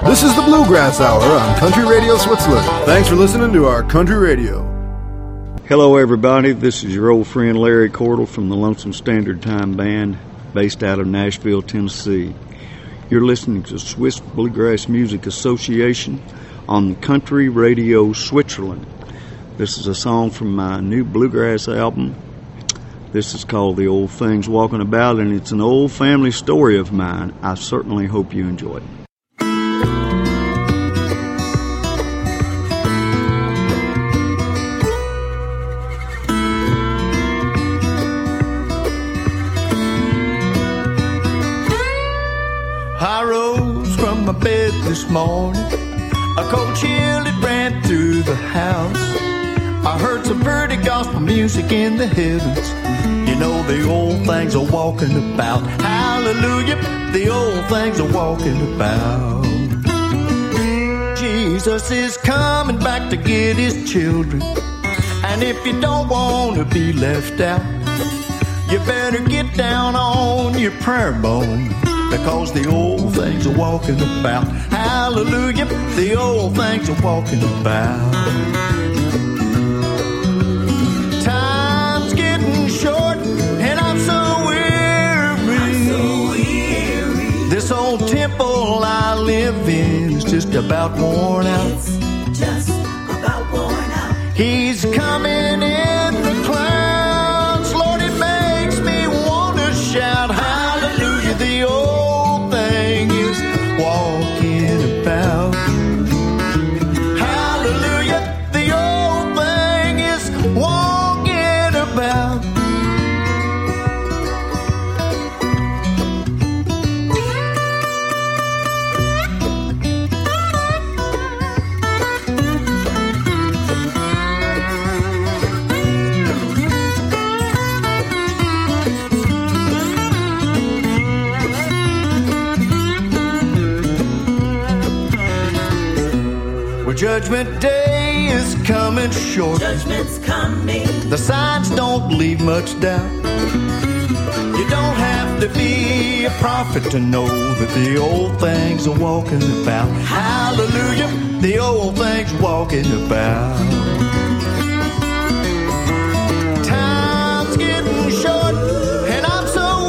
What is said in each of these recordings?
This is the Bluegrass Hour on Country Radio Switzerland. Thanks for listening to our Country Radio. Hello, everybody. This is your old friend Larry Cordell from the Lonesome Standard Time Band, based out of Nashville, Tennessee. You're listening to Swiss Bluegrass Music Association on Country Radio Switzerland. This is a song from my new bluegrass album. This is called The Old Things Walking About, and it's an old family story of mine. I certainly hope you enjoy it. I rose from my bed this morning, a cold chill it ran through the house. I heard some pretty gospel music in the heavens. You know the old things are walking about. Hallelujah, the old things are walking about. Jesus is coming back to get his children, and if you don't want to be left out, you better get down on your prayer bone, because the old things are walking about. Hallelujah, the old things are walking about. Time's getting short and I'm so weary. This old temple I live in is just about worn out. It's just about worn out. He's coming in the clouds. Lord, it makes me want to shout hallelujah, the old thing is walking about. Hallelujah, the old thing is walking about. Judgment Day is coming short. Judgment's coming. The signs don't leave much doubt. You don't have to be a prophet to know that the old things are walking about. Hallelujah, the old things walking about. Time's getting short and I'm so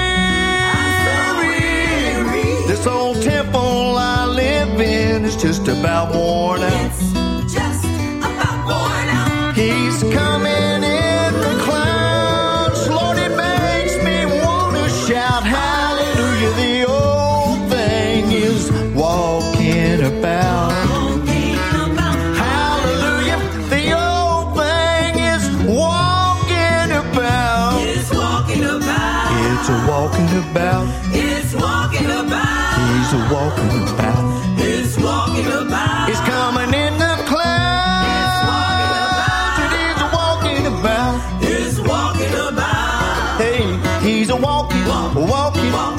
weary. This old temple I live in is just about worn out. It's just about worn out. He's coming in the clouds. Lord, it makes me want to shout hallelujah, the old thing is walking about. Hallelujah, the old thing is walking about. It's walking about. It's a walking about. It's walking about. He's a walking about. It's walking about. He's coming in the clouds. It is a walking about. It's walking about. Hey, he's a walking, walking about.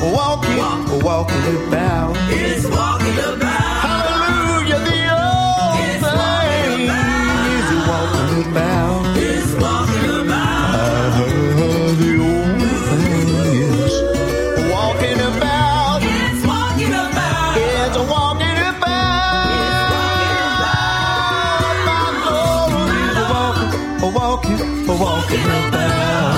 It's walking about. Hallelujah, the old thing is a walking about. It's walking about. The old thing is walking about. It's walking about. It's a walking about. My Lord is a walking about.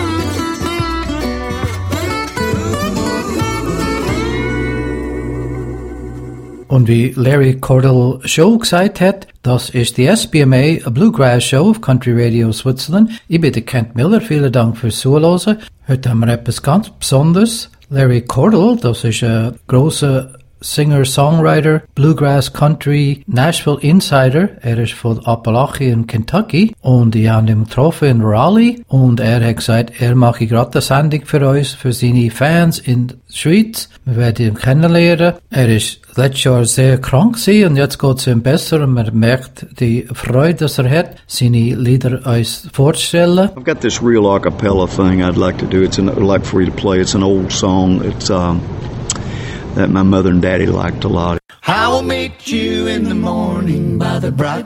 Und wie Larry Cordell Show gesagt hat, das ist die SBMA, a Bluegrass Show auf Country Radio Switzerland. Ich bin der Kent Miller, vielen Dank fürs Zuhören. Heute haben wir etwas ganz Besonderes. Larry Cordell, das ist ein grosser Singer-Songwriter, Bluegrass Country, Nashville Insider. Er ist von Appalachien, Kentucky. Und ich habe ihn getroffen in Raleigh. Und er hat gesagt, er mache gerade eine Sendung für uns, für seine Fans in der Schweiz. Wir werden ihn kennenlernen. Er ist letztes Jahr sehr krank gewesen und jetzt geht es ihm besser und man merkt die Freude, dass er hat, seine Lieder uns vorzustellen. I've got this real a cappella thing I'd like to do. I'd like for you to play. It's an old song. It's that my mother and daddy liked a lot. I will meet you in the morning by the bright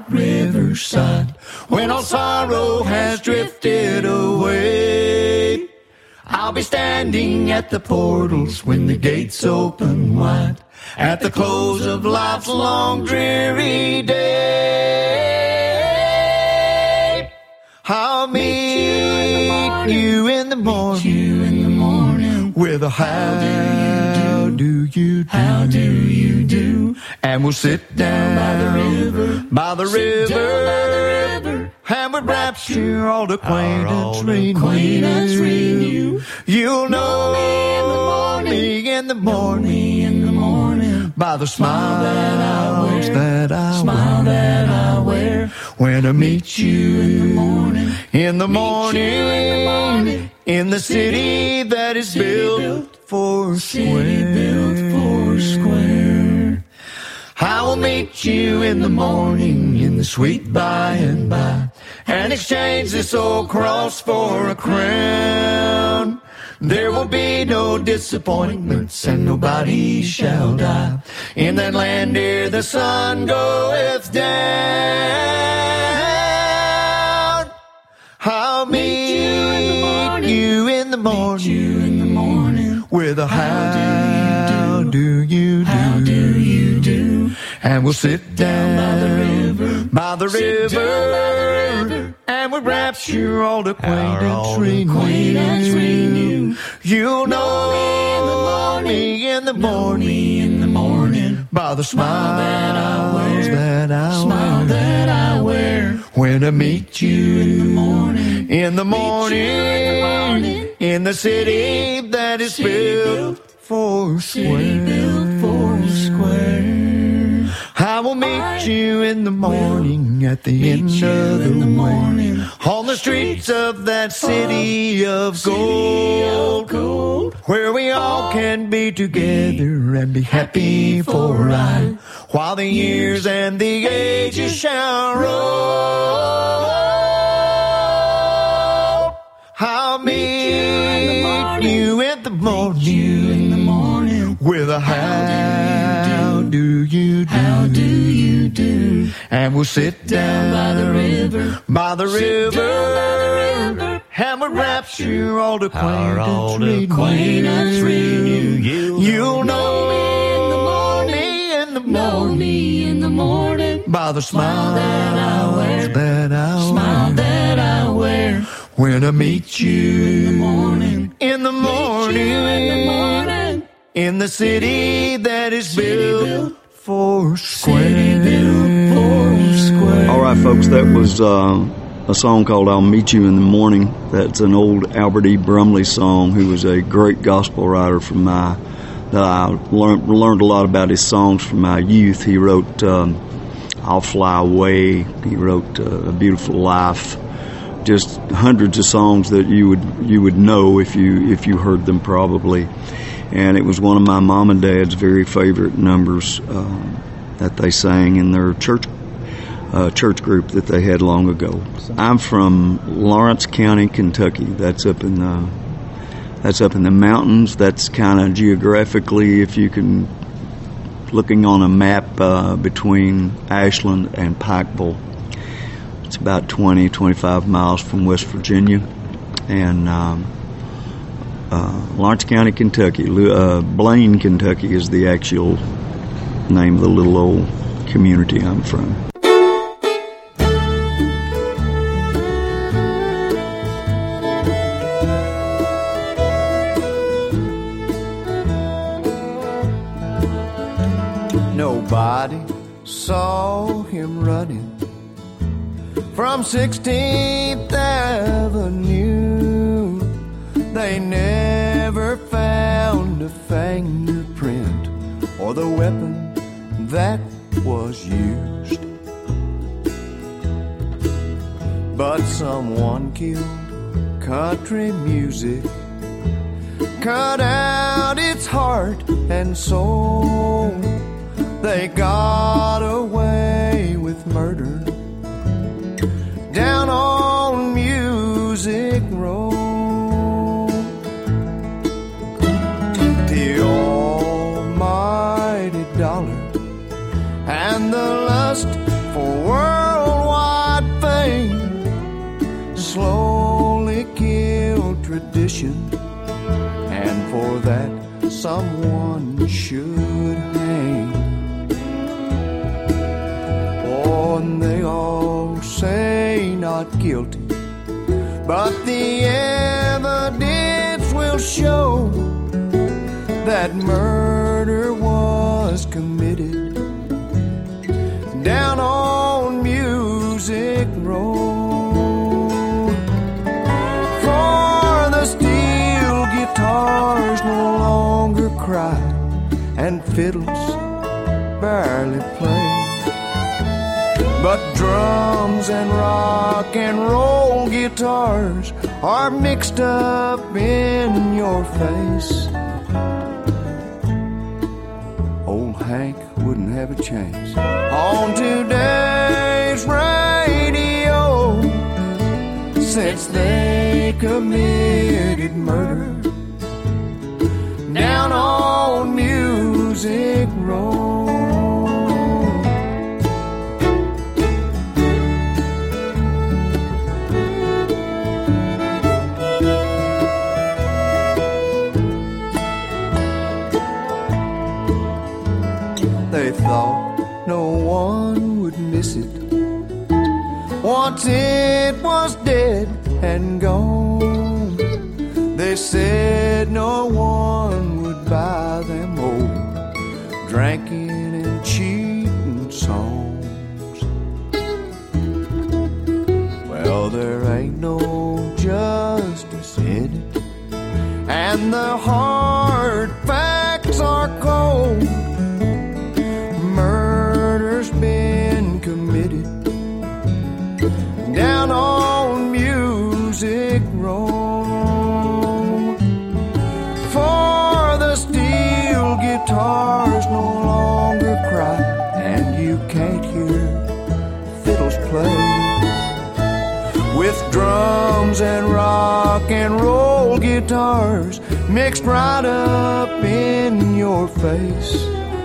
riverside, when all sorrow has drifted away. I'll be standing at the portals when the gates open wide, at the close of life's long dreary day. I'll meet you in the morning with a how do you do, and we'll sit down by the river, and with rapture all acquaintance renew. You'll know me in the morning by the smile that I wear when I meet you in the morning in the city that is built for square. I will meet you in the morning in the sweet by and by, and exchange this old cross for a crown. There will be no disappointments, and nobody shall die in that land ere the sun goeth down. I'll meet you in the morning with a how do you do, and we'll sit down by the river, and with rapture all acquaintance renew. You'll know me in the morning by the smile that I wear when I meet you in the morning in the city that is built for square. I will meet you in the morning at the end of the morning on the streets of that city of gold, where we all can be together and be happy for a ride while the years and the ages shall roll. I'll meet you in the morning with a how do you do, and we'll sit down by the river, and with rapture all acquaintance renew. You'll know me in the morning by the smile that I wear when I meet you in the morning in the city that is built for square. All right, folks, that was a song called I'll Meet You in the Morning. That's an old Albert E. Brumley song, who was a great gospel writer that I learned a lot about his songs from my youth. He wrote I'll Fly Away. He wrote A Beautiful Life. Just hundreds of songs that you would know if you heard them probably. And it was one of my mom and dad's very favorite numbers that they sang in their church group that they had long ago. I'm from Lawrence County, Kentucky. That's up in the mountains. That's kind of geographically, if you can, looking on a map between Ashland and Pikeville. It's about 20-25 miles from West Virginia, and Lawrence County, Kentucky. Blaine, Kentucky is the actual name of the little old community I'm from. Nobody saw him running from 16th Avenue. They never found a fingerprint or the weapon that was used. But someone killed country music, cut out its heart and soul. They got away with murder down on Music Row. The almighty dollar and the lust for worldwide fame slowly killed tradition and for that someone should hang. Oh, and they all say not guilty, but the evidence will show that murder was committed down on Music Row. For the steel guitars no longer cry, and fiddles barely play, but drums and rock and roll guitars are mixed up in your face. Old Hank wouldn't have a chance on today's radio, since they committed murder down on Music Row. They thought no one would miss it once it was dead and gone. They said no one would buy them old drinking and cheating songs. Well, there ain't no justice in it, and the hard facts are cold. Murder's been committed down on Music Row. For the steel guitars no longer cry, and you can't hear fiddles play, with drums and rock and roll guitars mixed right up in your face.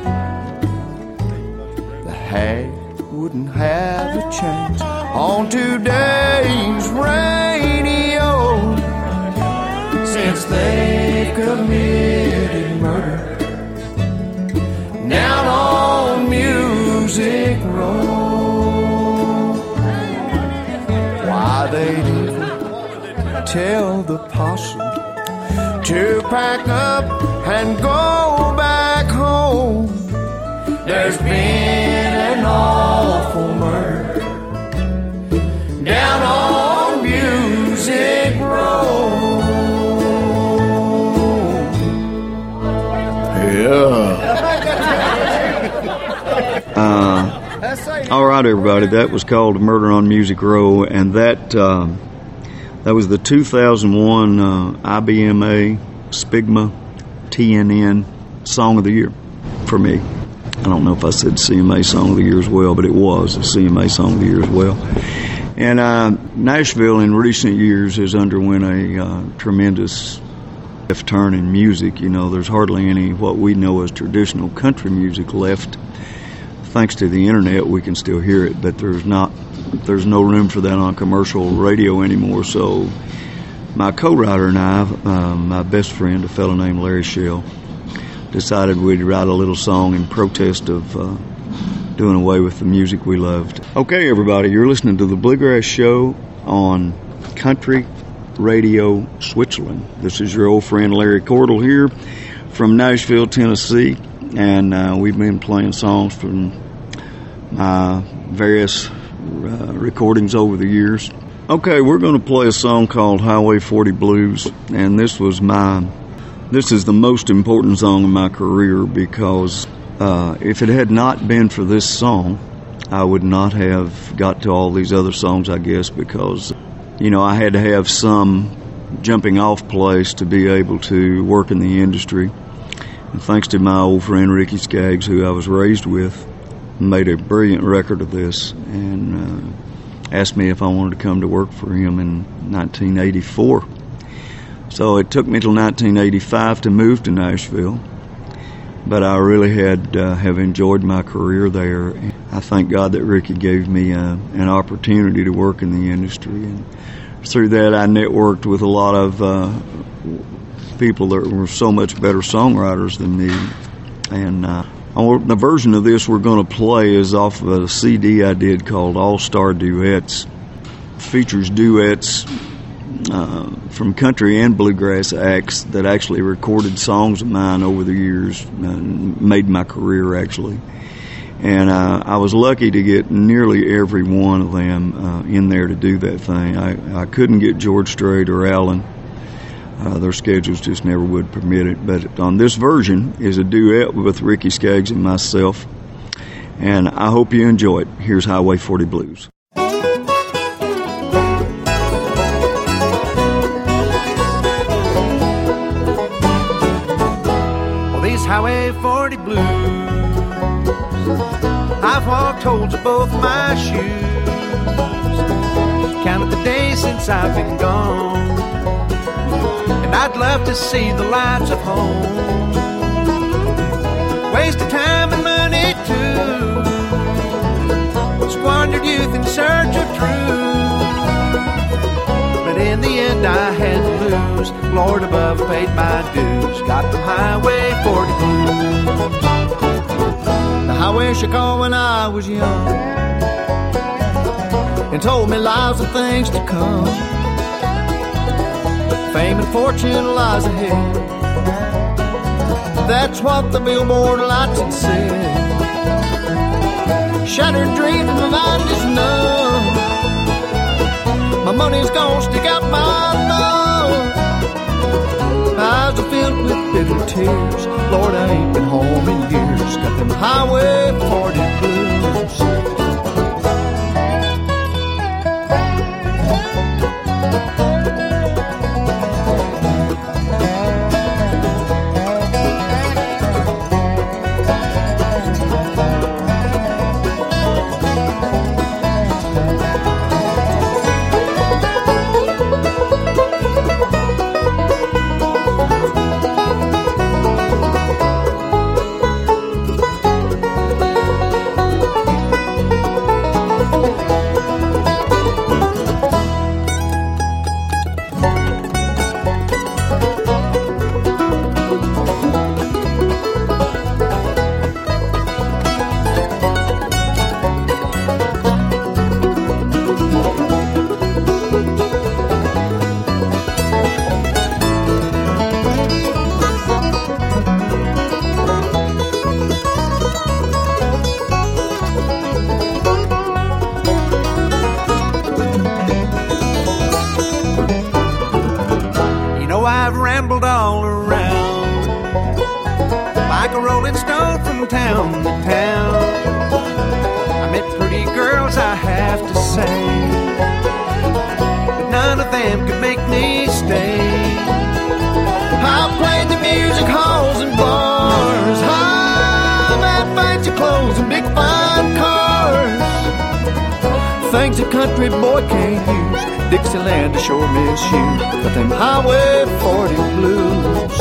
Hag wouldn't have a chance on today's radio, since they committed murder down on Music Row. Why, they didn't tell the possum to pack up and go back home. There's been an awful murder down on Music Row. All right, everybody, that was called Murder on Music Row, and that was the 2001 IBMA Spigma TNN Song of the Year for me. I don't know if I said CMA Song of the Year as well, but it was a CMA Song of the Year as well. And Nashville in recent years has underwent a tremendous left turn in music. You know, there's hardly any what we know as traditional country music left. Thanks to the internet, we can still hear it, but there's no room for that on commercial radio anymore. So my co-writer and I, my best friend, a fellow named Larry Shell, decided we'd write a little song in protest of doing away with the music we loved. Okay, everybody, you're listening to the Bluegrass Show on Country Radio Switzerland. This is your old friend Larry Cordell here from Nashville, Tennessee, and we've been playing songs from my various recordings over the years. Okay, we're going to play a song called Highway 40 Blues, and this is the most important song in my career, because if it had not been for this song, I would not have got to all these other songs, I guess, because, you know, I had to have some jumping off place to be able to work in the industry. And thanks to my old friend Ricky Skaggs, who I was raised with, made a brilliant record of this and asked me if I wanted to come to work for him in 1984. So it took me till 1985 to move to Nashville, but I really have enjoyed my career there. I thank God that Ricky gave me an opportunity to work in the industry, and through that I networked with a lot of people that were so much better songwriters than me. And the version of this we're going to play is off of a CD I did called All-Star Duets. Features duets from country and bluegrass acts that actually recorded songs of mine over the years, made my career actually. And I was lucky to get nearly every one of them in there to do that thing. I couldn't get George Strait or Alan. Their schedules just never would permit it. But on this version is a duet with Ricky Skaggs and myself. And I hope you enjoy it. Here's Highway 40 Blues. These Highway 40 blues, I've walked holes of both my shoes, counted the days since I've been gone, and I'd love to see the lights of home. Wasted time and money too, squandered youth in search of truth, but in the end I had to lose. Lord above paid my dues, got the Highway 40 blues. The highway shook on when I was young and told me lies and things to come. Fame and fortune lies ahead, that's what the billboard lights had said. Shattered dreams, my mind is numb, my money's gonna stick out my thumb. Eyes are filled with bitter tears, Lord, I ain't been home in years. Got them Highway 40 blues. Things a country boy can't use, Dixieland, I sure miss you. Got them Highway 40 blues.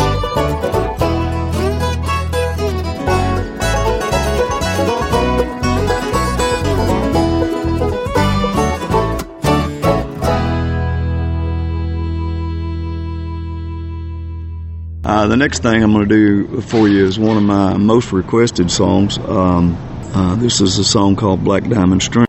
The next thing I'm going to do for you is one of my most requested songs. This is a song called Black Diamond String.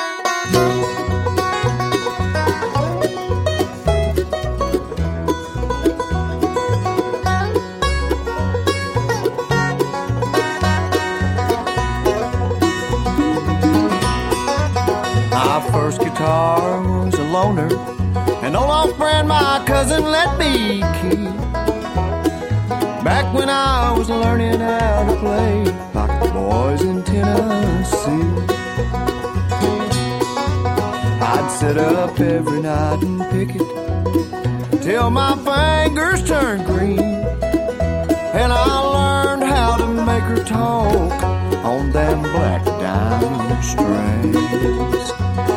My first guitar was a loaner, an old off-brand my cousin let me keep. Back when I was learning how to play like the boys in Tennessee, I'd sit up every night and pick it till my fingers turned green, and I learned how to make her talk on them black diamond strings.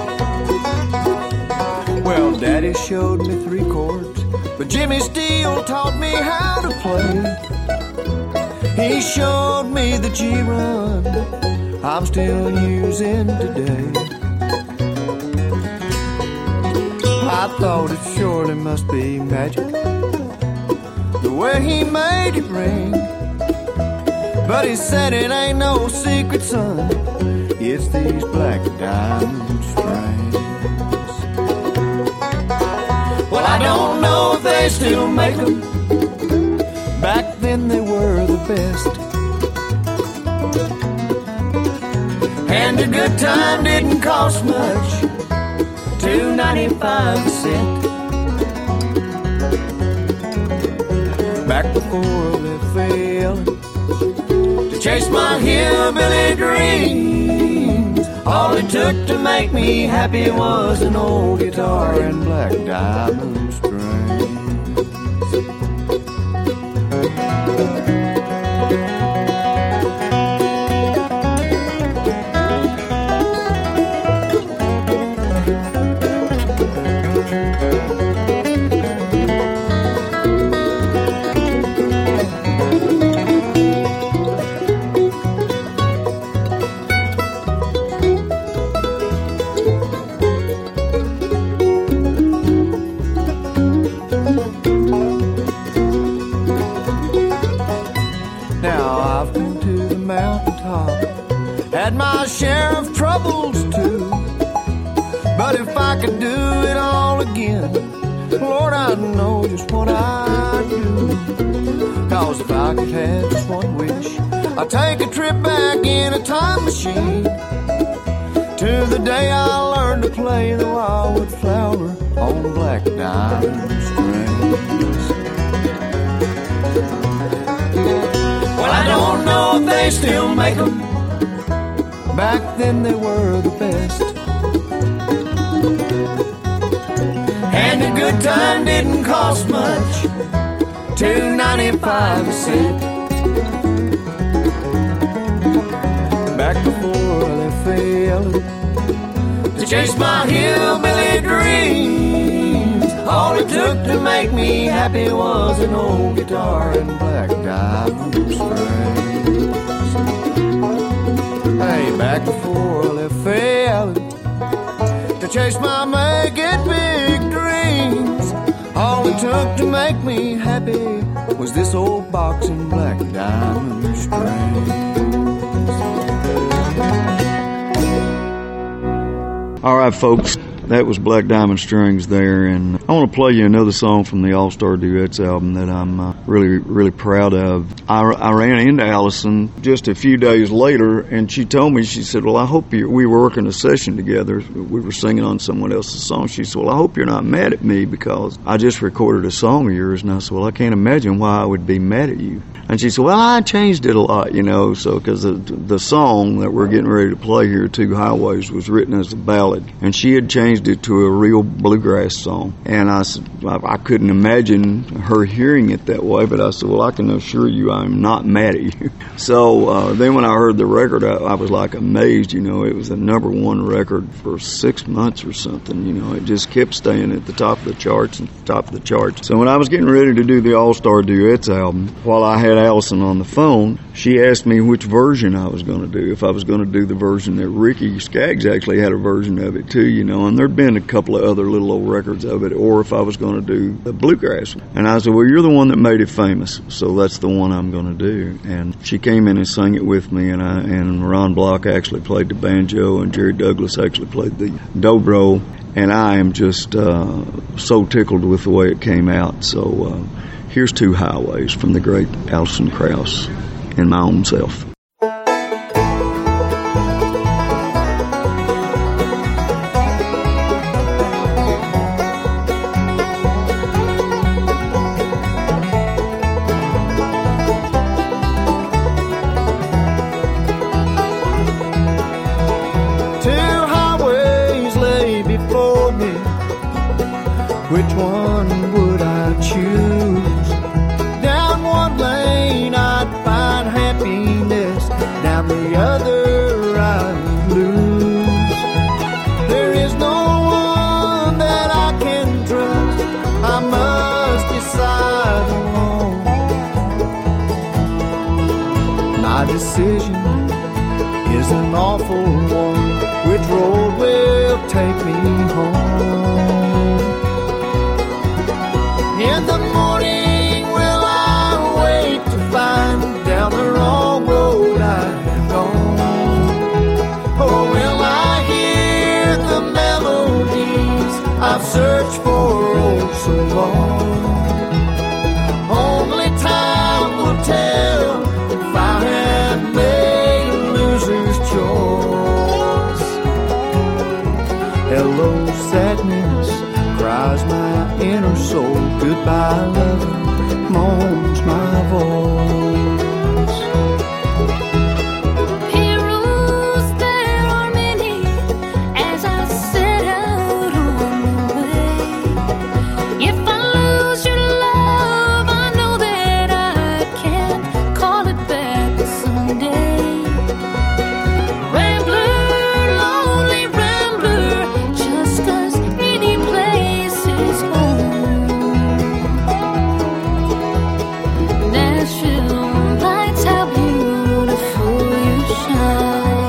Well, Daddy showed me 3 chords, but Jimmy Steele taught me how to play. He showed me the G-run I'm still using today. I thought it surely must be magic, the way he made it ring. But he said it ain't no secret, son, it's these black diamond strings. Well, I don't know if they still make them. Back then they were the best. And a good time didn't cost much, $2.95 a cent. Back before they failed to chase my hillbilly dreams, all it took to make me happy was an old guitar and black diamond strings. Had my share of troubles too, but if I could do it all again, Lord, I'd know just what I'd do. Cause if I could have just one wish, I'd take a trip back in a time machine to the day I learned to play the wildwood flower on black diamond strings. Well, I don't know if they still make them. Back then they were the best. And a good time didn't cost much, $2.95 a cent. Back before they failed to chase my hillbilly dreams, all it took to make me happy was an old guitar and black diamond strings. Hey, back before they failed to chase my make-it-big dreams, all it took to make me happy was this old box and black diamond strings. All right, folks, that was Black Diamond Strings there, and I want to play you another song from the All-Star Duets album that I'm really, really proud of. I ran into Allison just a few days later, and she told me, she said, well, I hope we were working a session together. We were singing on someone else's song. She said, well, I hope you're not mad at me because I just recorded a song of yours. And I said, well, I can't imagine why I would be mad at you. And she said, well, I changed it a lot, so because the song that we're getting ready to play here, Two Highways, was written as a ballad, and she had changed it to a real bluegrass song. And I said, I couldn't imagine her hearing it that way, but I said, well, I can assure you I'm not mad at you. So then when I heard the record, I was like amazed, it was the #1 record for 6 months or something, it just kept staying at the top of the charts and top of the charts. So when I was getting ready to do the All-Star Duets album, while I had Allison on the phone, she asked me which version I was going to do, if I was going to do the version that Ricky Skaggs actually had a version of it too, and there'd been a couple of other little old records of it, or if I was going to do the bluegrass one. And I said, well, you're the one that made it famous, so that's the one I'm going to do. And she came in and sang it with me, and Ron Block actually played the banjo, and Jerry Douglas actually played the dobro, and I am just so tickled with the way it came out. So here's Two Highways from the great Alison Krauss and my own self. Which one would I choose? Down one lane I'd find happiness, down the other I'd lose. There is no one that I can trust, I must decide alone. My decision is an awful one, which road will take me home? In the morning will I I've searched for oh so long. Only time will tell if I have made a loser's choice. Hello, sadness, cries my inner soul. Goodbye, lover, moans my voice. Heroes, there are many, as I set out on the way. If I lose your love, I know that I can't call it back someday. Rambler, lonely rambler, just 'cause any place is home. Nashville lights, how beautiful you shine.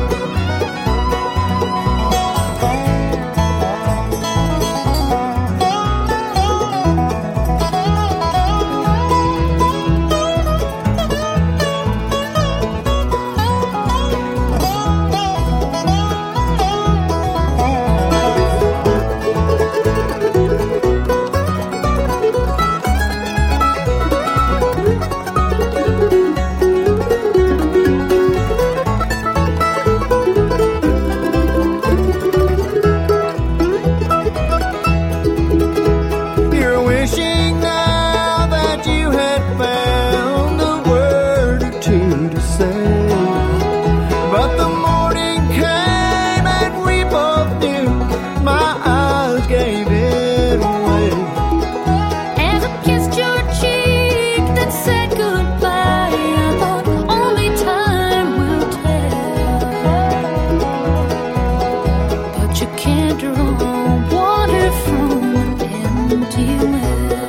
You're wishing now that you had found a word or two to say. But the morning came and we both knew my eyes gave it away. As I kissed your cheek that said goodbye, I thought only time will tell. But you can't draw water from an empty well.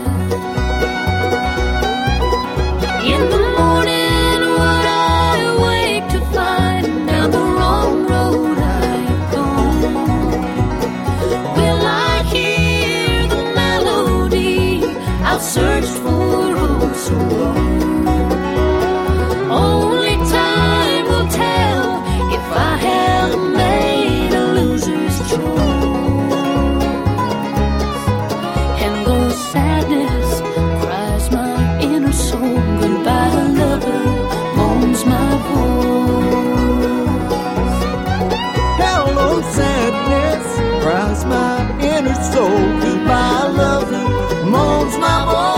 In the morning would I wake to find down the wrong road I've gone? Will I hear the melody I've searched for oh so long? Only time will tell if I have made a loser's choice. And though sadness cries my inner soul, goodbye, lover, moans my voice. Hello, sadness, cries my inner soul. Goodbye, lover, moans my voice.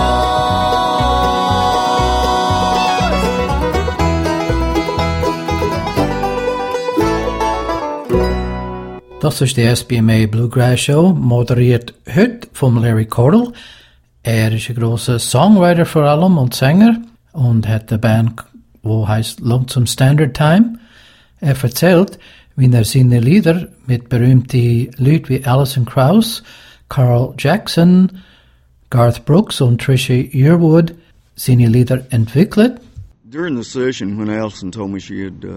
Das ist die SBMA Bluegrass Show, moderiert heute vom Larry Cordell. Er ist ein grosser Songwriter vor allem und Sänger und hat eine Band, die heißt Lonesome Standard Time. Er erzählt, wie er seine Lieder mit berühmten Leuten wie Alison Krauss, Carl Jackson, Garth Brooks und Trisha Yearwood seine Lieder entwickelt. During the session, when Allison told me she had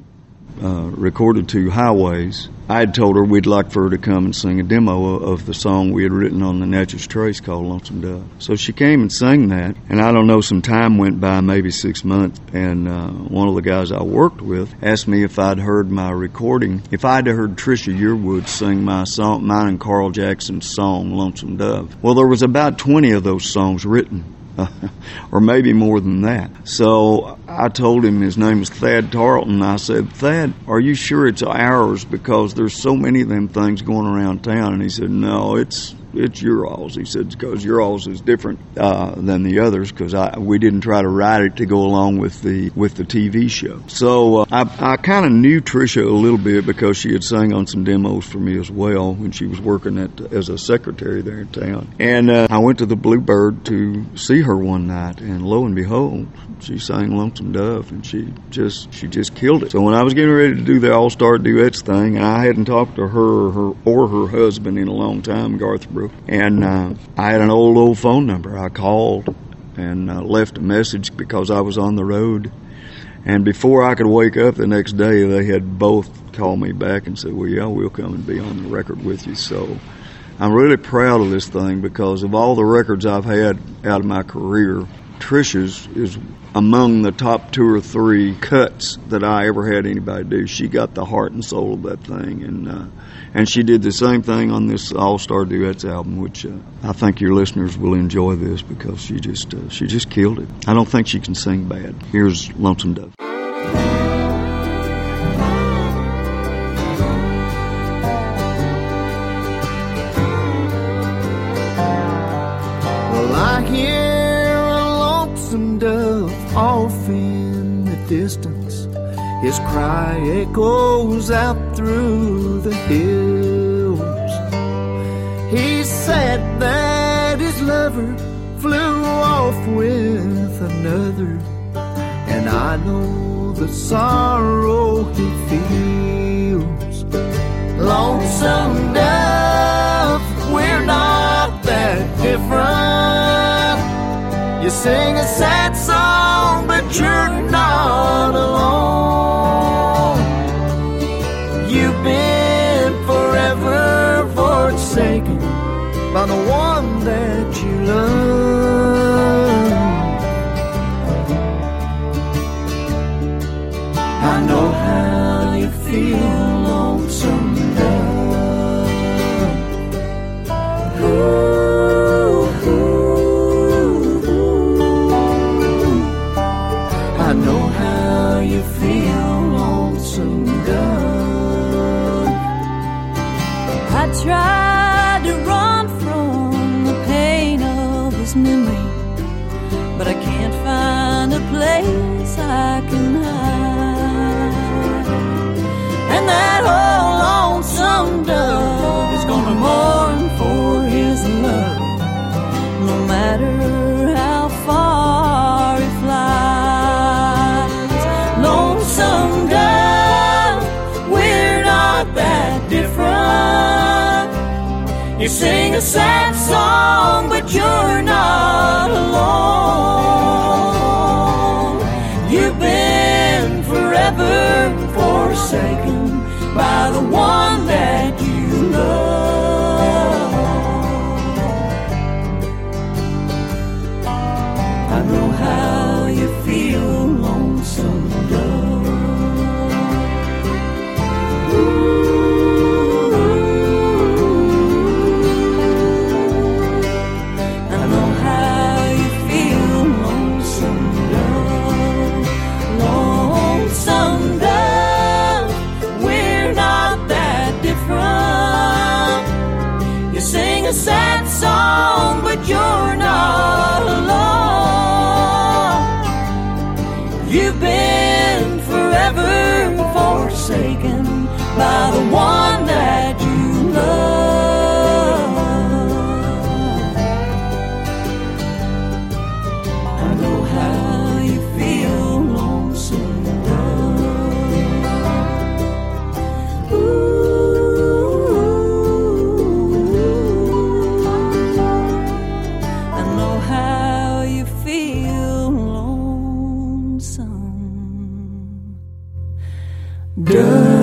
recorded 2 highways, I had told her we'd like for her to come and sing a demo of the song we had written on the Natchez Trace called Lonesome Dove. So she came and sang that, and I don't know, some time went by, maybe 6 months, and one of the guys I worked with asked me if I'd heard my recording, if I'd heard Trisha Yearwood sing my song, mine and Carl Jackson's song, Lonesome Dove. Well, there was about 20 of those songs written. Or maybe more than that. So I told him, his name was Thad Tarleton. I said, Thad, are you sure it's ours? Because there's so many of them things going around town. And he said, no, it's your alls. He said, because your alls is different than the others, because we didn't try to write it to go along with the TV show. So I kind of knew Trisha a little bit because she had sang on some demos for me as well when she was working as a secretary there in town. And I went to the Bluebird to see her one night, and lo and behold, she sang Lonesome Dove, and she just killed it. So when I was getting ready to do the All-Star Duets thing, and I hadn't talked to her or her husband in a long time, Garth Brooks, and I had an old phone number. I called and left a message because I was on the road. And before I could wake up the next day, they had both called me back and said, well, yeah, we'll come and be on the record with you. So I'm really proud of this thing because of all the records I've had out of my career, Trisha's is among the top 2 or 3 cuts that I ever had anybody do. She got the heart and soul of that thing, and she did the same thing on this All-Star Duets album, which I think your listeners will enjoy this because she just killed it. I don't think she can sing bad. Here's Lonesome Dove. Well, I hear a lonesome dove off in the distance. His cry echoes out through the hills. He said that his lover flew off with another, and I know the sorrow he feels. Lonesome dove, we're not that different. You sing a sad song, but you're not alone. You've been forever forsaken by the one that you love. I know how you feel, lonesome dove. Ooh, ooh, ooh. I know how you feel, lonesome dove. I tried to run from the pain of his memory, but I can't find a place I can hide. And that old lonesome dove is gonna mourn for his love, no matter how far he flies. Lonesome dove, we're not that different. You sing a sad song, but you're not alone. You've been forever forsaken by the one that you love. I know how you feel, lonesome dove. I know how you feel, lonesome dove. Lonesome dove, we're not that different. You sing a sad song, but you're not alone. You've been forever forsaken by the one that you love. I know how you feel, lonesome dove. Ooh, I know how you feel, lonesome dove.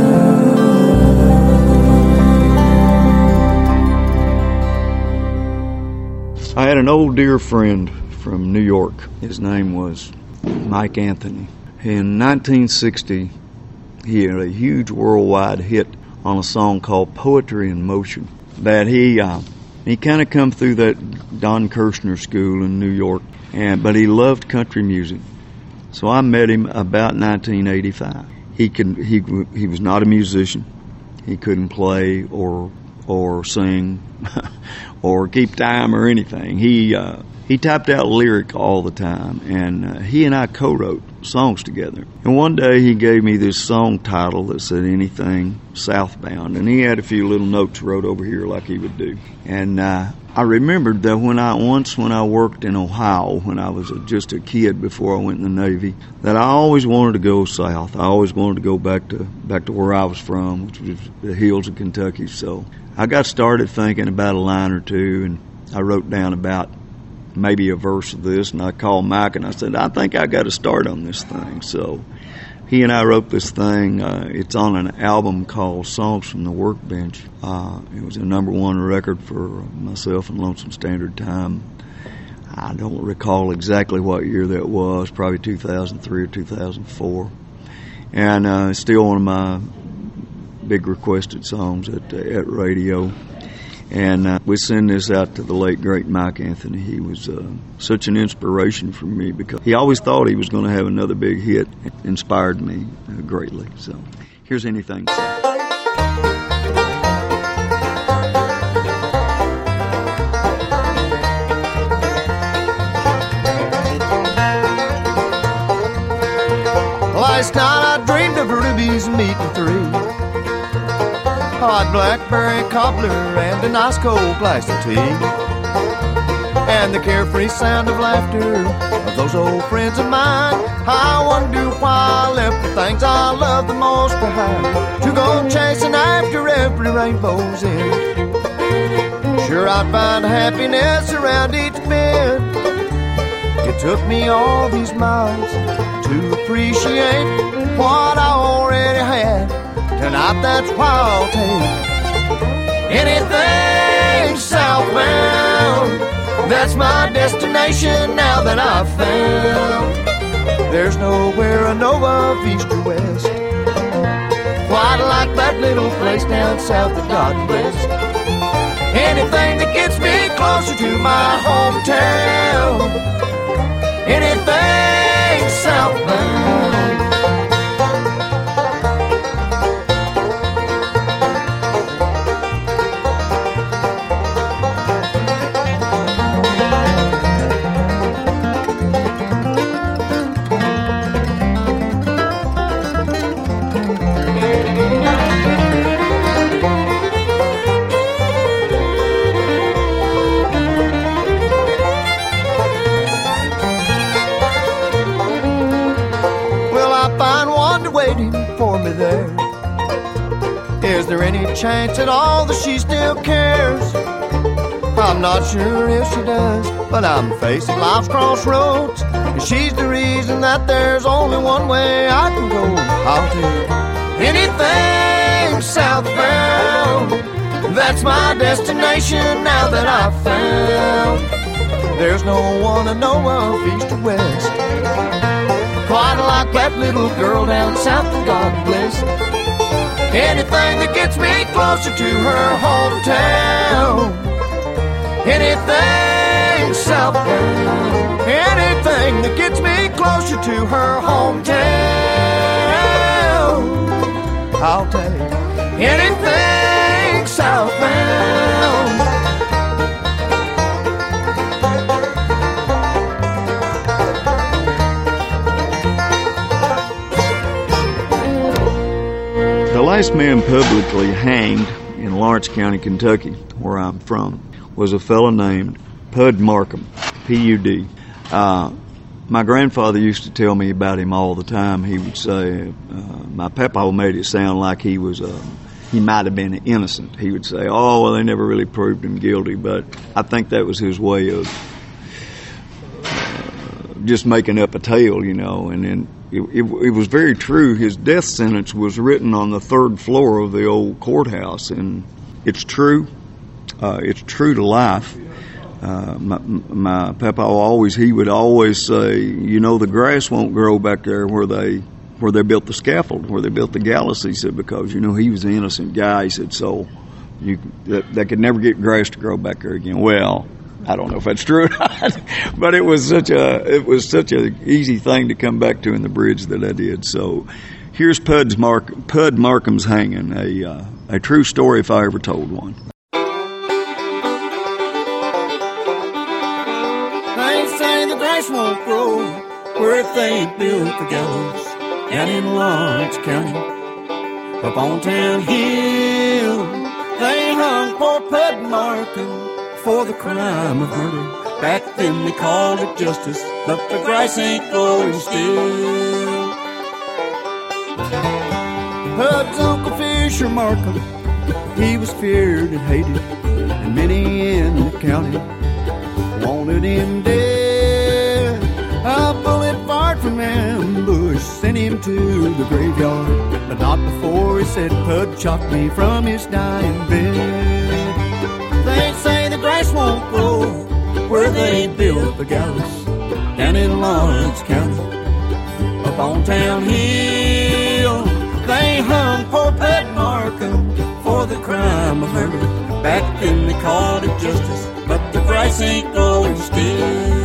I had an old dear friend from New York. His name was Mike Anthony. In 1960, he had a huge worldwide hit on a song called Poetry in Motion. That he kind of come through that Don Kirshner school in New York, but he loved country music. So I met him about 1985. He was not a musician. He couldn't play or sing or keep time or anything. He typed out lyric all the time, and he and I co-wrote songs together. And one day he gave me this song title that said Anything Southbound, and he had a few little notes wrote over here like he would do. And I remembered that when I worked in Ohio, when I was just a kid before I went in the Navy, that I always wanted to go south. I always wanted to go back to where I was from, which was the hills of Kentucky. So I got started thinking about a line or two, and I wrote down about maybe a verse of this, and I called Mike and I said, I think I got to start on this thing. So he and I wrote this thing. It's on an album called Songs from the Workbench. It was a #1 record for myself and Lonesome Standard Time. I don't recall exactly what year that was, probably 2003 or 2004. And still one of my big requested songs at radio. And we send this out to the late, great Mike Anthony. He was such an inspiration for me because he always thought he was going to have another big hit. It inspired me greatly. So here's Anything South. Last night I dreamed of rubies meeting three, hot blackberry cobbler and a nice cold glass of tea, and the carefree sound of laughter of those old friends of mine. I wonder why I left the things I love the most behind to go chasing after every rainbow's end. Sure, I'd find happiness around each bend. It took me all these miles to appreciate what I already had. Tonight that's why I'll take anything southbound. That's my destination now that I've found. There's nowhere I know of east or west quite like that little place down south that God bless. Anything that gets me closer to my hometown. Anything southbound. For me there. Is there any chance at all that she still cares? I'm not sure if she does, but I'm facing life's crossroads, and she's the reason that there's only one way I can go. I'll take anything southbound. That's my destination now that I've found. There's no one I know of east or west quite like that little girl down south, and God bless. Anything that gets me closer to her hometown. Anything southbound. Anything that gets me closer to her hometown. I'll take anything southbound. The last man publicly hanged in Lawrence County, Kentucky, where I'm from, was a fellow named Pud Markham, P-U-D. My grandfather used to tell me about him all the time. He would say, my papa made it sound like he might have been innocent. He would say, oh, well, they never really proved him guilty, but I think that was his way of just making up a tale, you know, and then it was very true. His death sentence was written on the third floor of the old courthouse, and it's true. It's true to life. My papa he would always say, you know, the grass won't grow back there where they built the scaffold, where they built the gallows. He said, because, you know, he was an innocent guy. He said, so they could never get grass to grow back there again. Well, I don't know if that's true or not, but it was such a easy thing to come back to in the bridge that I did. So here's Pud Markham's hanging, a true story if I ever told one. They say the grass won't grow where they ain't built the gallows down in Lawrence County. Up on Town Hill, they hung poor Pud Markham for the crime of murder. Back then they called it justice, but the grass ain't growing still. Pud's Uncle Fisher Markham, he was feared and hated, and many in the county wanted him dead. A bullet fired from ambush sent him to the graveyard, but not before he said, Pud chopped me from his dying bed. They say the grass won't grow where they built the gallows down in Lawrence County. Up on Town Hill, they hung poor Pat Markham for the crime of murder. Back then they called it justice, but the grass ain't growing still.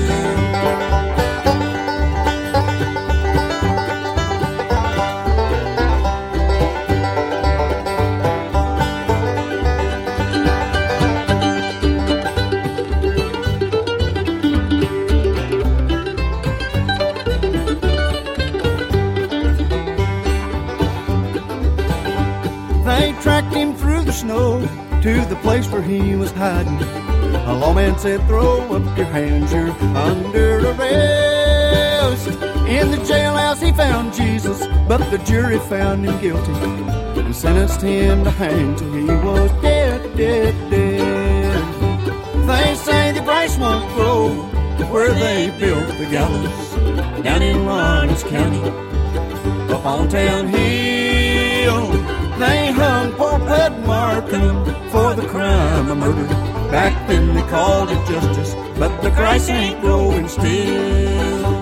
They tracked him through the snow to the place where he was hiding. A lawman said, throw up your hands, you're under arrest. In the jailhouse he found Jesus, but the jury found him guilty and sentenced him to hang till he was dead, dead, dead. They say the grass won't grow where they built the gallows down in Lawrence County. Up on Town Hill, they hung poor Pat Markham for the crime of murder. Back then they called it justice, but the grass ain't growing still.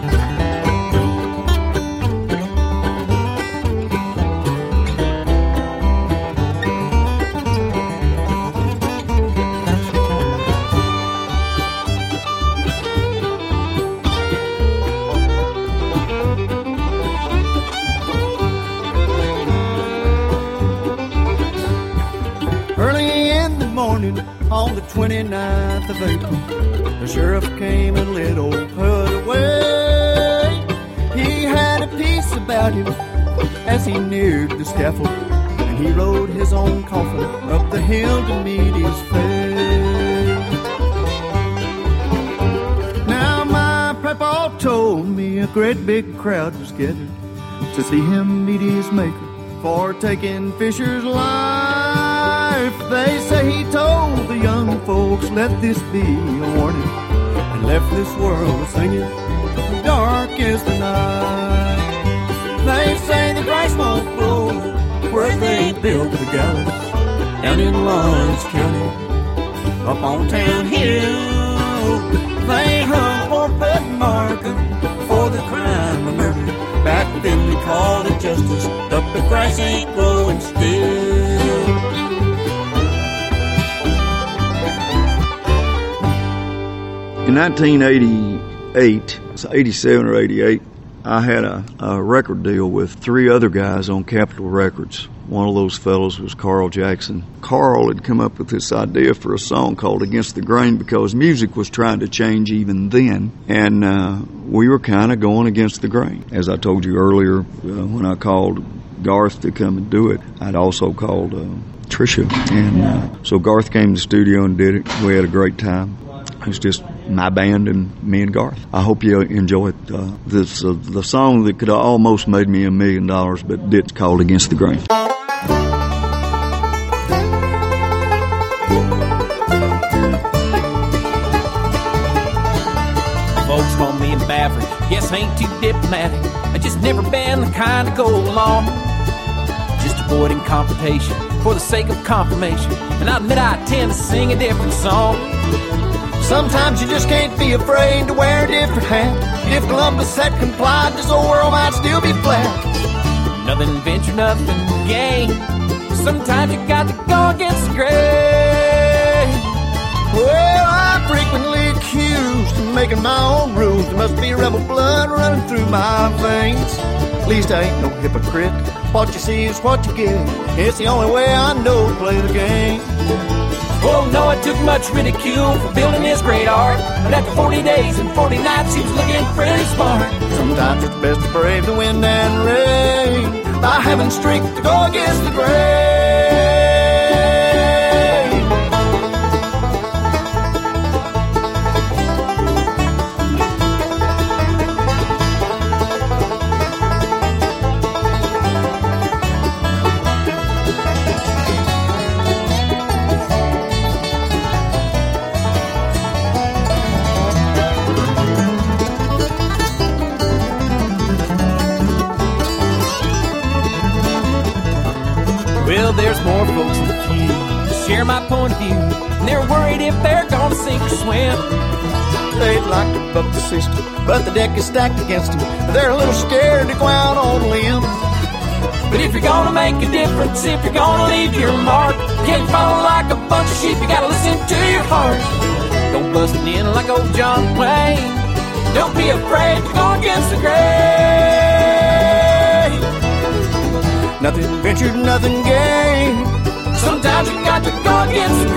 On the 29th of April, the sheriff came and led old Pud away. He had a piece about him as he neared the scaffold, and he rode his own coffin up the hill to meet his fate. Now my papa told me a great big crowd was gathered to see him meet his maker for taking Fisher's life. They say he told the young folks, let this be a warning, and left this world singing, dark as the night. They say the grass won't grow where they built the gallows down in Lawrence County. Up on Town Hill, they hung poor Pat Markham for the crime of murder. Back then they called it justice, but the grass ain't growing still. In 1988, 87 or 88, I had a record deal with three other guys on Capitol Records. One of those fellows was Carl Jackson. Carl had come up with this idea for a song called Against the Grain because music was trying to change even then, and we were kind of going against the grain. As I told you earlier, when I called Garth to come and do it, I'd also called Tricia, and so Garth came to the studio and did it. We had a great time. It's just my band and me and Garth. I hope you enjoy it. This the song that could have almost made me $1 million, but didn't, called Against the Grain. Folks call me a maverick, guess I ain't too diplomatic. I just never been the kind to go along, just avoiding confrontation for the sake of confirmation. And I admit I tend to sing a different song. Sometimes you just can't be afraid to wear a different hat. If Columbus had complied, this old world might still be flat. Nothing venture, nothing gain. Sometimes you got to go against the grain. Well, I'm frequently accused of making my own rules. There must be rebel blood running through my veins. At least I ain't no hypocrite. What you see is what you get. It's the only way I know to play the game. Oh no, it took much ridicule for building this great art, but after 40 days and 40 nights, he was looking pretty smart. Sometimes it's best to brave the wind and rain by having strength to go against the grain. Well, there's more folks in the queue to share my point of view, and they're worried if they're gonna sink or swim. they'd like to buck the system, but the deck is stacked against them. They're a little scared to go out on a limb. But if you're gonna make a difference, if you're gonna leave your mark, you can't follow like a bunch of sheep, you gotta listen to your heart. Don't bust it in like old John Wayne. Don't be afraid to go against the grain. Nothing ventured, nothing gained. Sometimes you got to go against the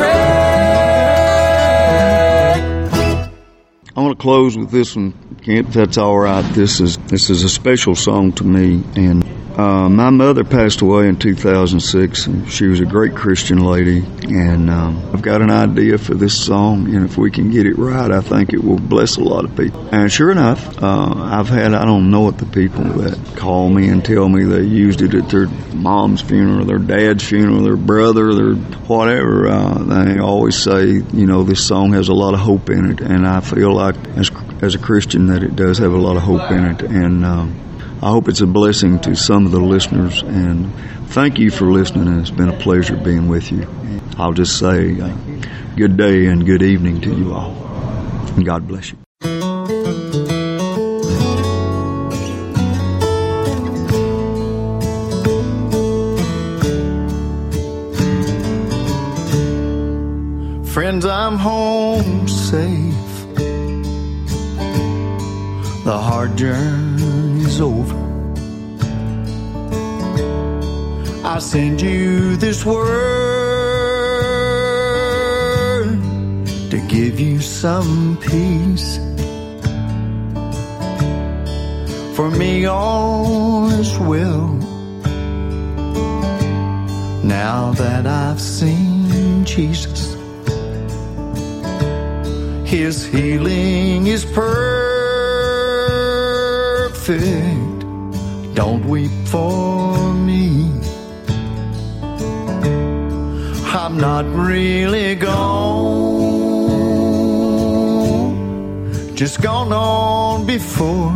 grain. I want to close with this one, Kent, if that's all right. This is a special song to me, and my mother passed away in 2006, and she was a great Christian lady, and I've got an idea for this song, and if we can get it right, I think it will bless a lot of people. And sure enough, I've had, I don't know what the people that call me and tell me they used it at their mom's funeral, their dad's funeral, their brother, their whatever, they always say, you know, this song has a lot of hope in it, and I feel like as a Christian that it does have a lot of hope in it, and I hope it's a blessing to some of the listeners, and thank you for listening, and it's been a pleasure being with you. I'll just say good day and good evening to you all, and God bless you. Friends, I'm home safe. The hard journey's over. I send you this word to give you some peace. For me all is well, now that I've seen Jesus. His healing is perfect. Don't weep for me. I'm not really gone, just gone on before.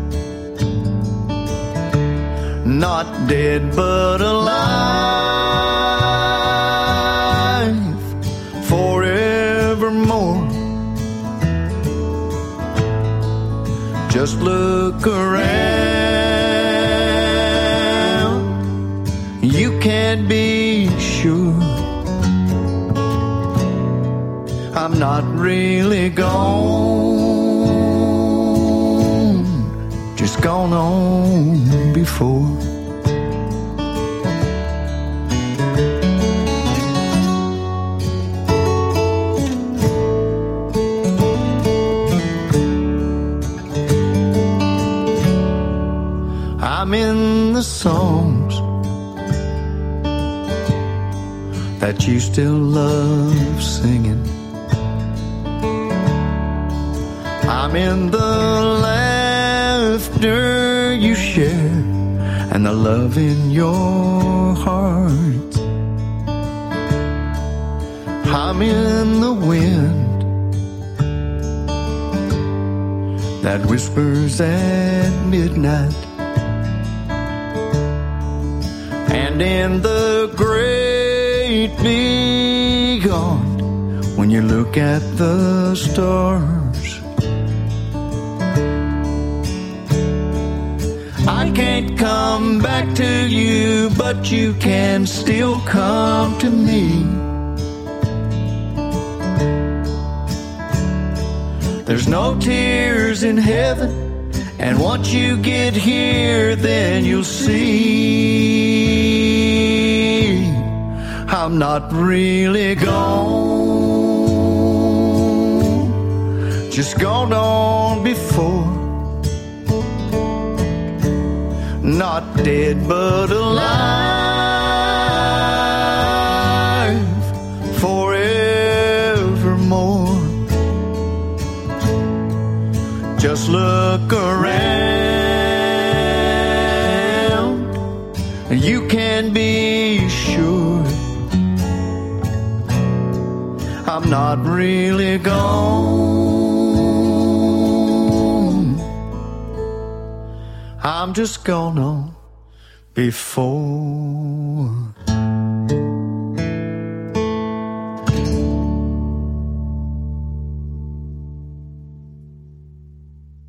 Not dead but alive forevermore. Just look around, you can't be sure. I'm not really gone, just gone on before. I'm in the songs that you still love singing. I'm in the laughter you share and the love in your heart. I'm in the wind that whispers at midnight, and in the great beyond when you look at the stars. I can't come back to you, but you can still come to me. There's no tears in heaven, and once you get here, then you'll see I'm not really gone, just gone on before. Not dead but alive forevermore. Just look around, you can be sure I'm not really gone, I'm just gone on before.